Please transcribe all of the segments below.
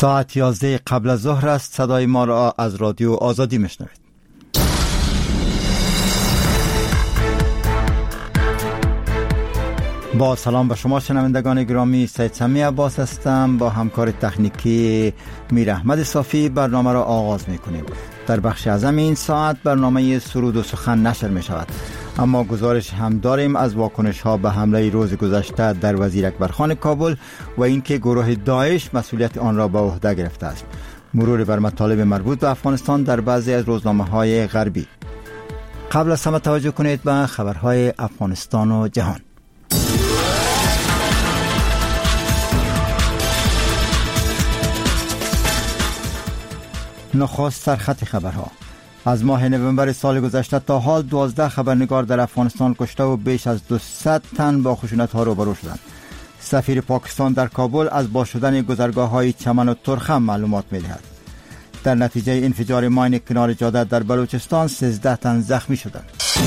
ساعت 11 قبل از ظهر است. صدای ما را از رادیو آزادی میشنوید. با سلام به شما شنوندگان گرامی، سید سمی عباس هستم. با همکار تکنیکی میر احمد صافی برنامه را آغاز میکنیم. در بخش اعظم این ساعت برنامه سرود و سخن نشر می شود، اما گزارش هم داریم از واکنش ها به حمله روز گذشته در وزیر اکبرخان کابل و اینکه گروه داعش مسئولیت آن را به عهده گرفته است. مرور بر مطالب مربوط به افغانستان در بعضی از روزنامه های غربی. قبل از همه توجه کنید به خبرهای افغانستان و جهان. نخست سرخط خبرها. از ماه نوامبر سال گذشته تا حال 12 خبرنگار در افغانستان کشته و بیش از 200 تن با خشونت‌ها روبرو شدند. سفیر پاکستان در کابل از باز شدن گذرگاه‌های چمن و ترخم معلومات می‌دهد. در نتیجه انفجار ماین کنار جاده در بلوچستان 13 تن زخمی شدند.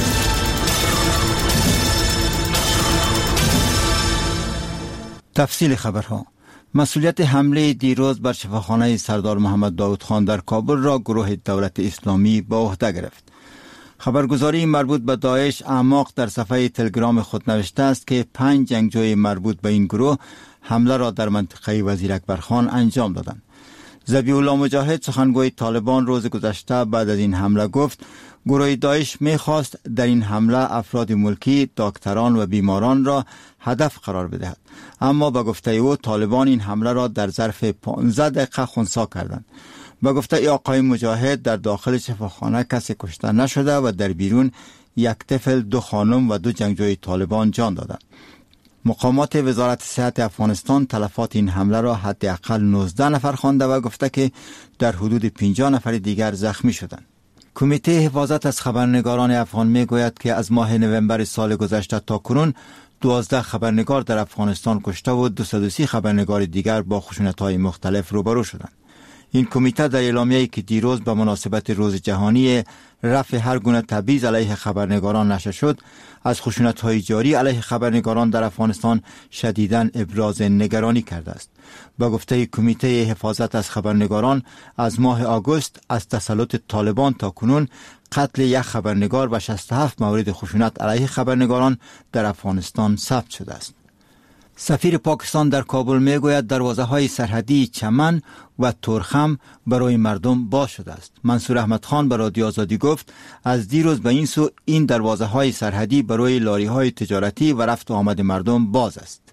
تفصیل خبرها. مسئولیت حمله دیروز بر شفاخانه سردار محمد داود خان در کابل را گروه دولت اسلامی به عهده گرفت. خبرگزاری مربوط به داعش اعماق در صفحه تلگرام خود نوشته است که 5 جنگجوی مربوط به این گروه حمله را در منطقه وزیر اکبرخان انجام دادند. ذبیح الله مجاهد سخنگوی طالبان روز گذشته بعد از این حمله گفت گروه داعش می‌خواست در این حمله افراد ملکی، دکتران و بیماران را هدف قرار بدهد، اما به گفته او طالبان این حمله را در ظرف 15 دقیقه خنثی کردند. به گفته ای آقای مجاهد در داخل شفاخانه کسی کشته نشده و در بیرون یک طفل، 2 خانم و 2 جنگجوی طالبان جان دادند. مقامات وزارت صحت افغانستان تلفات این حمله را حداقل 19 نفر خوانده و گفته که در حدود 50 نفر دیگر زخمی شدند. کمیته حفاظت از خبرنگاران افغان میگوید که از ماه نوامبر سال گذشته تا کنون 12 خبرنگار در افغانستان کشته و 230 خبرنگار دیگر با خشونت‌های مختلف روبرو شدند. این کمیته در اعلامیه‌ای که دیروز به مناسبت روز جهانی رفع هر گونه تبعیض علیه خبرنگاران نشر شد، از خشونت‌های جاری علیه خبرنگاران در افغانستان شدیداً ابراز نگرانی کرده است. با گفته کمیته حفاظت از خبرنگاران از ماه آگوست از تسلط طالبان تا کنون قتل یک خبرنگار و 67 مورد خشونت علیه خبرنگاران در افغانستان ثبت شده است. سفیر پاکستان در کابل میگوید دروازه‌های سرحدی چمن و ترخم برای مردم باز شده است. منصور احمد خان به رادیو آزادی گفت از دیروز به این سو این دروازه‌های سرحدی برای لاری‌های تجارتی و رفت و آمد مردم باز است.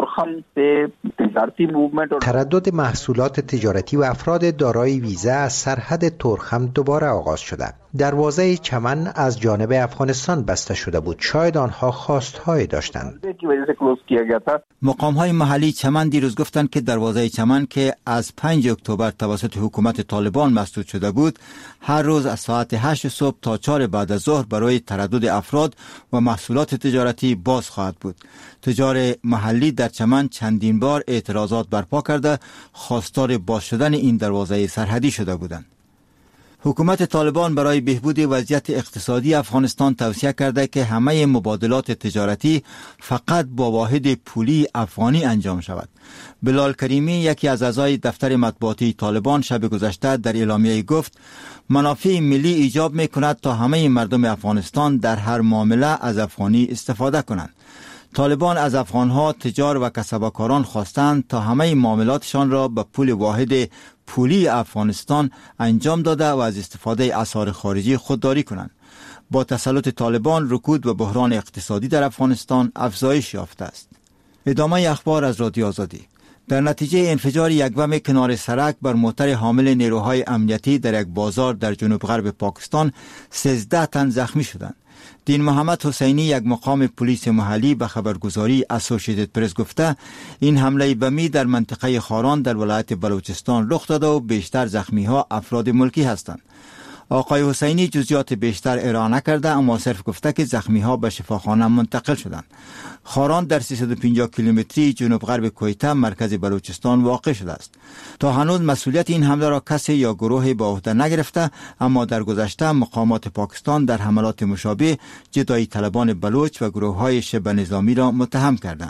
تردد محصولات تجارتی و افراد دارای ویزا از سرحد ترخم دوباره آغاز شده. دروازه چمن از جانب افغانستان بسته شده بود، شاید آنها خواستهایی داشتند. مقام‌های محلی چمن دیروز گفتند که دروازه چمن که از 5 اکتبر توسط حکومت طالبان مسدود شده بود، هر روز از ساعت 8 صبح تا 4 بعد از ظهر برای تردد افراد و محصولات تجارتی باز خواهد بود. تجار محلی در چمن چندین بار اعتراضات برپا کرده خواستار باز شدن این دروازه سرحدی شده بودند. حکومت طالبان برای بهبود وضعیت اقتصادی افغانستان توصیه کرده که همه مبادلات تجارتی فقط با واحد پولی افغانی انجام شود. بلال کریمی، یکی از اعضای دفتر مطبوعاتی طالبان، شب گذشته در اعلامیه گفت منافع ملی ایجاب می‌کند تا همه مردم افغانستان در هر معامله از افغانی استفاده کنند. طالبان از افغانها تجار و کسبکاران خواستند تا همه معاملاتشان را به پول واحد پولی افغانستان انجام داده و از استفاده اسعار خارجی خودداری کنند. با تسلط طالبان رکود و بحران اقتصادی در افغانستان افزایش یافته است. ادامه اخبار از رادیو آزادی. در نتیجه انفجار یک بم کنار سرک بر موتر حامل نیروهای امنیتی در یک بازار در جنوب غرب پاکستان 13 تن زخمی شدند. دین محمد حسینی، یک مقام پلیس محلی، به خبرگزاری اسوسییتد پرس گفته این حمله بمی در منطقه خاران در ولایت بلوچستان رخ داده و بیشتر زخمی ها افراد ملکی هستند. آقای حسینی جزئیات بیشتر ارائه نکرده، اما صرف گفته که زخمی ها به شفاخانه منتقل شدند. خاران در 350 کیلومتری جنوب غرب کویته مرکز بلوچستان واقع شده است. تا هنوز مسئولیت این حمله را کسی یا گروهی به عهده نگرفته، اما در گذشته مقامات پاکستان در حملات مشابه جدایی طلبان بلوچ و گروه‌های شبه نظامی را متهم کردند.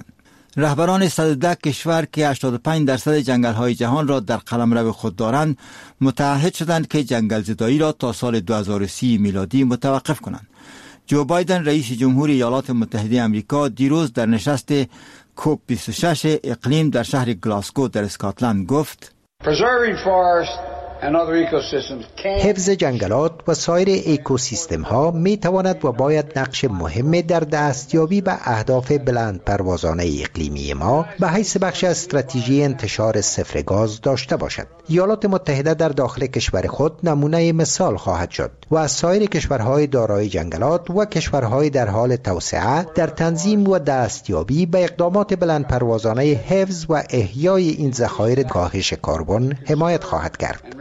رهبران 110 کشور که 85% جنگل‌های جهان را در قلمرو خود دارند متعهد شدند که جنگل زدایی را تا سال 2030 میلادی متوقف کنند. جو بایدن رئیس جمهور ایالات متحده آمریکا دیروز در نشست کوپ 26 اقلیم در شهر گلاسگو در اسکاتلند گفت: حفظ جنگلات و سایر اکوسیستم ها می تواند و باید نقش مهم در دستیابی به اهداف بلند پروازانه اقلیمی ما به حیث بخش از استراتژی انتشار صفر گاز داشته باشد. ایالات متحده در داخل کشور خود نمونه مثال خواهد شد و از سایر کشورهای دارای جنگلات و کشورهای در حال توسعه در تنظیم و دستیابی به اقدامات بلند پروازانه حفظ و احیای این ذخایر کاهش کربن حمایت خواهد کرد.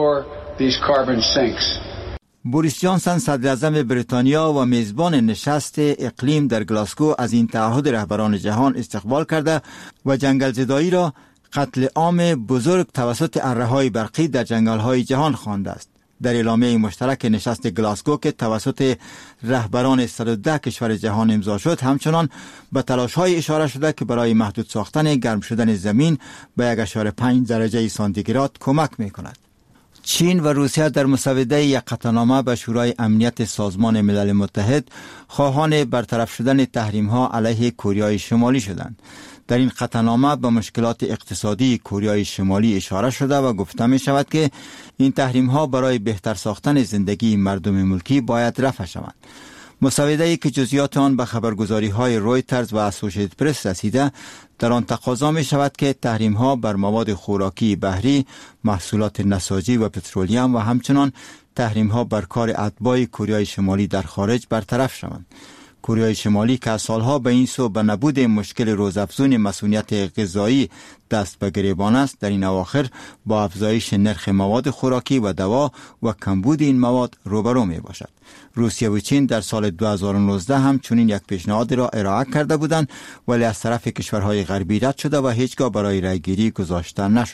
بوریس جانسون صدر اعظم بریتانیا و میزبان نشست اقلیم در گلاسگو از این تعهد رهبران جهان استقبال کرده و جنگل زدایی را قتل عام بزرگ توسط اره‌های برقی در جنگل‌های جهان خوانده است. در اعلامیه مشترک نشست گلاسگو که توسط رهبران 110 کشور جهان امضا شد، همچنان به تلاش‌های اشاره شده که برای محدود ساختن گرم شدن زمین به 1.5 درجه سانتیگراد کمک می‌کند. چین و روسیه در مسوده یک قطعنامه به شورای امنیت سازمان ملل متحد خواهان برطرف شدن تحریم‌ها علیه کره شمالی شدند. در این قطعنامه به مشکلات اقتصادی کره شمالی اشاره شده و گفته می شود که این تحریم‌ها برای بهتر ساختن زندگی مردم ملکی باید رفع شوند. مسوده‌ای که جزئیات آن به خبرگزاری‌های رویترز و اسوسییتد پرس رسیده، در آن تقاضا می شود که تحریم‌ها بر مواد خوراکی بحری، محصولات نساجی و پترولیوم و همچنان تحریم‌ها بر کار اتباع کره شمالی در خارج برطرف شوند. کره شمالی که از سالها به این سو به نبود مشکل روزافزون مسئولیت غذایی دست به گریبان است، در این اواخر با افزایش نرخ مواد خوراکی و دوا و کمبود این مواد روبرو می باشد. روسیه و چین در سال 2019 هم چنین یک پیشنهاد را ارائه کرده بودند، ولی از طرف کشورهای غربی رد شده و هیچگاه برای رأیگیری گذاشته نشد.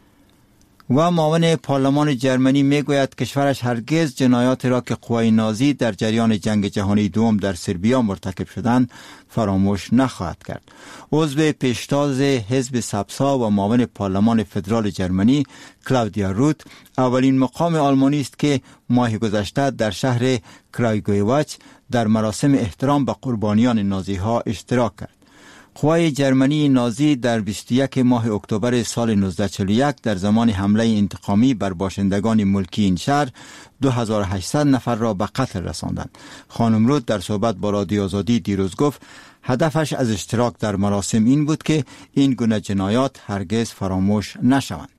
و معاون پارلمان جرمنی میگوید کشورش هرگز جنایات را که قوای نازی در جریان جنگ جهانی دوم در سربیا مرتکب شدند فراموش نخواهد کرد. عضو پیشتاز حزب سبسا و معاون پارلمان فدرال جرمنی کلاودیا روت اولین مقام آلمانی است که ماه گذشته در شهر کرایگویواچ در مراسم احترام به قربانیان نازی ها اشتراک کرد. قوای جرمنی نازی در 21 ماه اکتبر سال 1941 در زمان حمله انتقامی بر باشندگان ملکی این شهر 2800 نفر را به قتل رساندند. خانم رود در صحبت با رادیو آزادی دیروز گفت هدفش از اشتراک در مراسم این بود که این گونه جنایات هرگز فراموش نشوند.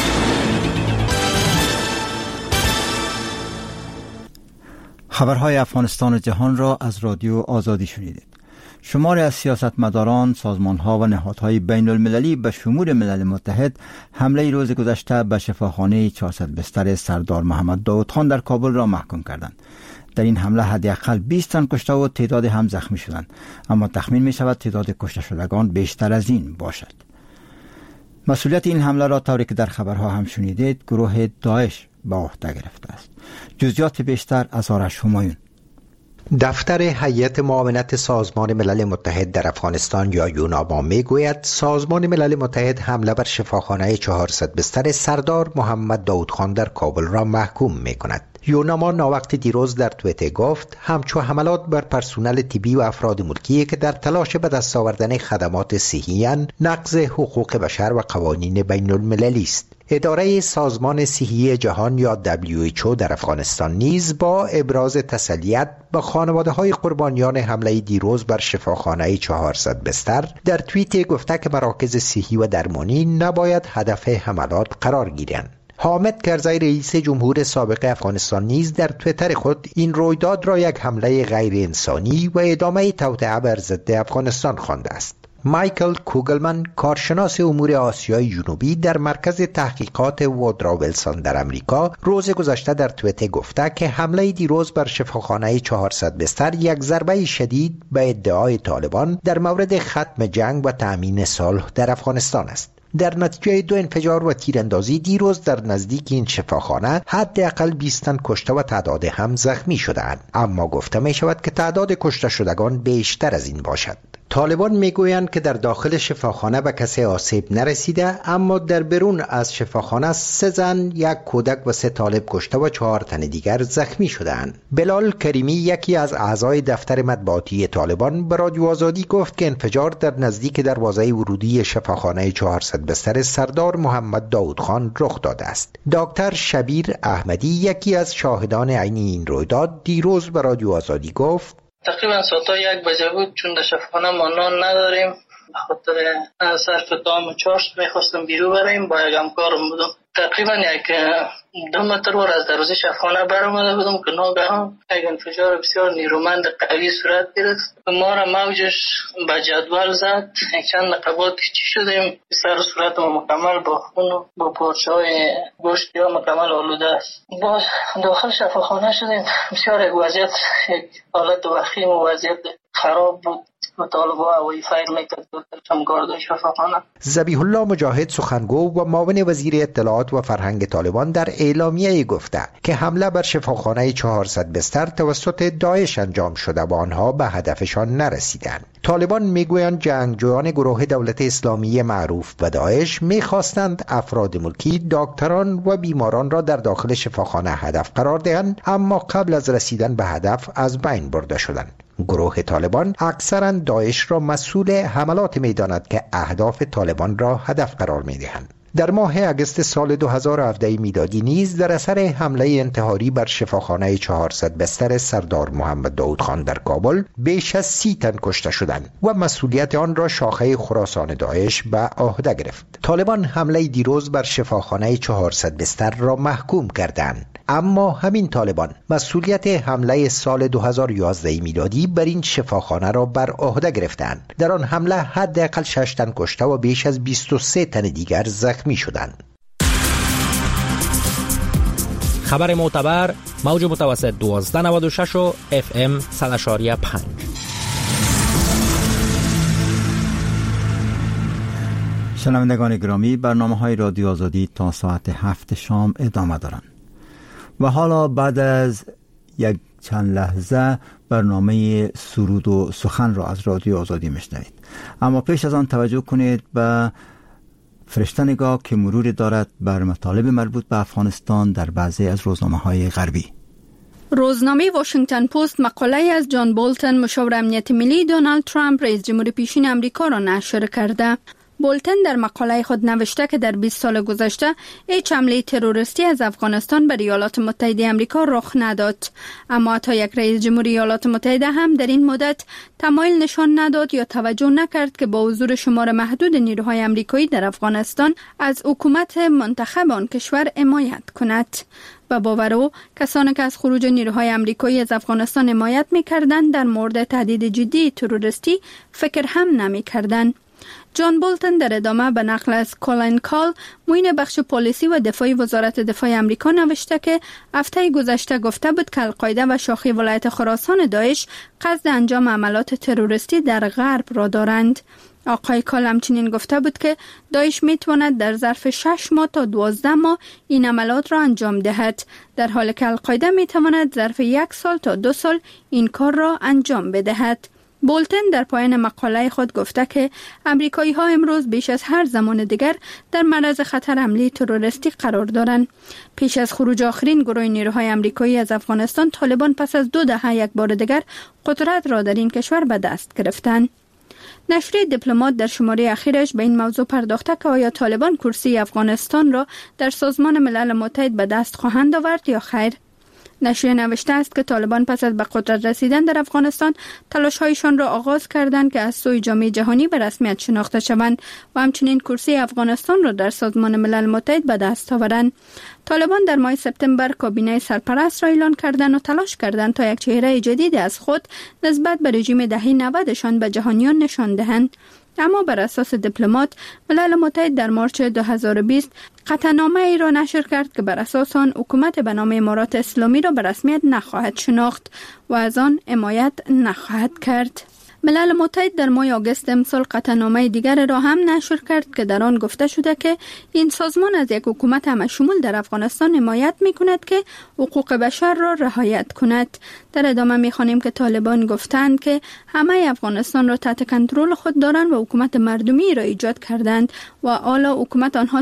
خبرهای افغانستان و جهان را از رادیو آزادی شنیدید. شماری از سیاستمداران، سازمان‌ها و نهادهای بین المللی به شمول ملل متحد حمله روز گذشته به شفاخانه 400 بستر سردار محمد داود خان در کابل را محکوم کردند. در این حمله حداقل 20 تن کشته و تعداد هم زخمی شدند، اما تخمین می شود تعداد کشته شدگان بیشتر از این باشد. مسئولیت این حمله را طوری که در خبرها هم شنیدید گروه داعش به عهده گرفته است. جزئیات بیشتر از آرش همایون. دفتر هیئت معاونت سازمان ملل متحد در افغانستان یا یوناما میگوید سازمان ملل متحد حمله بر شفاخانه 400 بستر سردار محمد داود خان در کابل را محکوم میکند. یوناما ناوقت دیروز در توییتر گفت همچو حملات بر پرسنل طبی و افراد ملکی که در تلاش به دست آوردن خدمات صحی نقض حقوق بشر و قوانین بین المللی است. اداره سازمان صحی جهان یا WHO در افغانستان نیز با ابراز تسلیت به خانواده‌های قربانیان حمله دیروز بر شفاخانه 400 بستر در توییت گفته که مراکز صحی و درمانی نباید هدف حملات قرار گیرند. حامد کرزی رئیس جمهور سابق افغانستان نیز در توییتر خود این رویداد را یک حمله غیر انسانی و ادامه توطئه بر ضد افغانستان خوانده است. مایکل کوگلمن کارشناس امور آسیای جنوبی در مرکز تحقیقات وودرو ویلسون در امریکا روز گذشته در توییتر گفته که حمله دیروز بر شفاخانه 400 بستر یک ضربه شدید به ادعای طالبان در مورد ختم جنگ و تأمین صلح در افغانستان است. در نتیجه 2 انفجار و تیراندازی دیروز در نزدیک این شفاخانه حداقل 20 تن کشته و تعداد هم زخمی شدند، اما گفته می شود که تعداد کشته شدگان بیشتر از این باشد. طالبان میگویند که در داخل شفاخانه به کسی آسیب نرسیده، اما در بیرون از شفاخانه 3 زن، 1 کودک و 3 طالب کشته و 4 تن دیگر زخمی شدند. بلال کریمی، یکی از اعضای دفتر مطبوعاتی طالبان، به رادیو آزادی گفت که انفجار در نزدیک دروازه ورودی شفاخانه 400 بستر سردار محمد داود خان رخ داده است. دکتر شبیر احمدی، یکی از شاهدان عینی این رویداد، دیروز به رادیو آزادی گفت تقریبا ساعت 1 بجه بود، چون در شفاخانه ما نان نداریم، به خاطر صرف دام و چاشت میخواستم بیرون بریم، با یک همکارم بودم. تقریبا 2 متر ور از دروازه شفاخانه برآمده بودم که ناگهان یک انفجار بسیار نیرومند قوی صورت گرفت. ما را موجش به جدول زد. چند دقیقه بعد که چی شدیم، سر و صورت ما مکمل با خون و با پارچه‌های گوشت یا مکمل آلوده است. باز داخل شفاخانه شدیم. بسیار یک وضعیت، یک حالت وخیم و وضعیت خراب بود. مطالبه هوایی فیر میکرد همکاران شفاخانه. ذبیح الله مجاهد، سخنگو و معاون وزیر اطلاعات و فرهنگ طالبان، در اعلامیه گفته که حمله بر شفاخانه 400 بستر توسط داعش انجام شده و آنها به هدفشان نرسیدند. طالبان میگویند جنگجویان گروه دولت اسلامی معروف به داعش میخواستند افراد ملکی، دکتران و بیماران را در داخل شفاخانه هدف قرار دهند، اما قبل از رسیدن به هدف از بین برده شدند. گروه طالبان اکثرا داعش را مسئول حملات می‌داند که اهداف طالبان را هدف قرار می‌دهند. در ماه اگست سال 2017 میلادی نیز در اثر حمله انتحاری بر شفاخانه 400 بستر سردار محمد داود خان در کابل بیش از 30 تن کشته شدند و مسئولیت آن را شاخه خراسان داعش به عهده گرفت. طالبان حمله دیروز بر شفاخانه 400 بستر را محکوم کردند، اما همین طالبان مسئولیت حمله سال 2011 میلادی بر این شفاخانه را بر عهده گرفتند. در آن حمله حداقل 6 تن کشته و بیش از 23 تن دیگر زخمی شدند. خبر معتبر، موج متوسط 1296 و FM 100.5. شنوندگان گرامی، برنامه‌های رادیو آزادی تا ساعت 7 شام ادامه دارند. و حالا بعد از یک چند لحظه برنامه سرود و سخن را از رادیو آزادی میشنوید. اما پیش از آن توجه کنید به فرشته نگاه که مرور دارد بر مطالب مربوط به افغانستان در بعضی از روزنامه‌های غربی. روزنامه واشنگتن پست مقاله از جان بولتن، مشاور امنیت ملی دونالد ترامپ رئیس جمهور پیشین آمریکا را نشر کرده. بولتن در مقاله خود نوشته که در 20 سال گذشته هیچ حمله تروریستی از افغانستان به ایالات متحده آمریکا رخ نداد، اما حتی یک رئیس جمهور ایالات متحده هم در این مدت تمایل نشان نداد یا توجه نکرد که با حضور شمار محدود نیروهای آمریکایی در افغانستان از حکومت منتخب آن کشور حمایت کند. و باور او کسانی که از خروج نیروهای آمریکایی از افغانستان حمایت می‌کردند در مورد تهدید جدی تروریستی فکر هم نمی‌کردند. جان بولتن در ادامه به نقل از کولین کال، معین بخش پلیسی و دفاعی وزارت دفاع آمریکا نوشته که هفته گذشته گفته بود که القاعده و شاخه ولایت خراسان داعش قصد انجام عملات تروریستی در غرب را دارند. آقای کال همچنین گفته بود که داعش میتواند در ظرف 6 ماه تا 12 ماه این عملات را انجام دهد، در حالی که القاعده میتواند ظرف 1 سال تا 2 سال این کار را انجام بدهد. بولتن در پایان مقاله خود گفته که امریکایی ها امروز بیش از هر زمان دیگر در معرض خطر حمله تروریستی قرار دارند. پیش از خروج آخرین گروه نیروهای امریکایی از افغانستان، طالبان پس از 2 دهه یک بار دیگر قدرت را در این کشور به دست گرفتند. نشریه دیپلمات در شماره اخیرش به این موضوع پرداخته که آیا طالبان کرسی افغانستان را در سازمان ملل متحد به دست خواهند آورد یا خیر. نشریه نوشته است که طالبان پس از به قدرت رسیدن در افغانستان تلاش‌هایشان را آغاز کردند که از سوی جامعه جهانی به رسمیت شناخته شوند و همچنین کرسی افغانستان را در سازمان ملل متحد به دست آورند. طالبان در ماه سپتامبر کابینه سرپرست را اعلان کردند و تلاش کردند تا یک چهره جدید از خود نسبت به رژیم دهه 90شان به جهانیان نشان دهند. اما بر اساس دیپلمات، ملل متحد در مارچ 2020 قطعنامه ای را نشر کرد که بر اساس آن حکومت به نام امارات اسلامی را به رسمیت نخواهد شناخت و از آن حمایت نخواهد کرد. ملل متحد در ماه آگوست امسال قطعنامه دیگر را هم نشر کرد که در آن گفته شده که این سازمان از یک حکومت همشمول در افغانستان حمایت می‌کند که حقوق بشر را رعایت کند. در ادامه می‌خوانیم که طالبان گفتند که همه افغانستان را تحت کنترل خود دارند و حکومت مردمی را ایجاد کردند و حالا حکومت آنها